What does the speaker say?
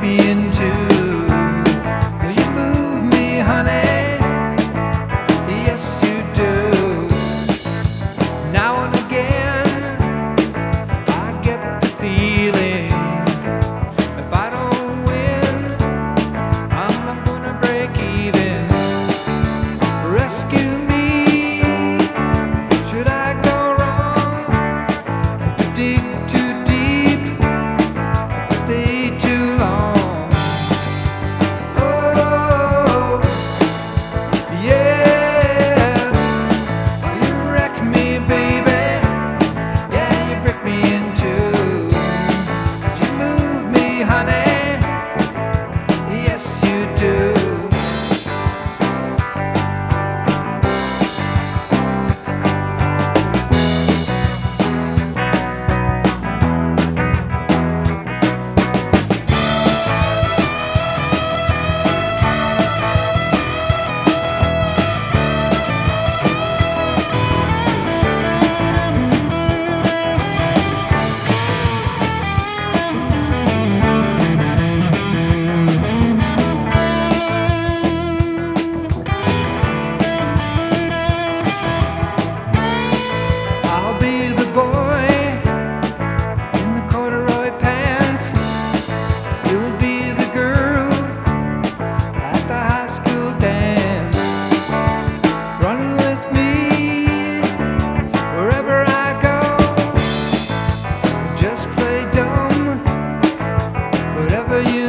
me in two. 'Cause you move me, honey, yes you do. Now and again I get the feeling if I don't win, I'm not gonna break even. Rescue me, should I go wrong? If I dig too deep, if I stay too long. Oh, yeah. Well, you wreck me, baby. Yeah, you break me in two. But you move me, honey. Yes, you do. I'll be the boy in the corduroy pants. You'll be the girl at the high school dance. Run with me wherever I go. Just play dumb, whatever you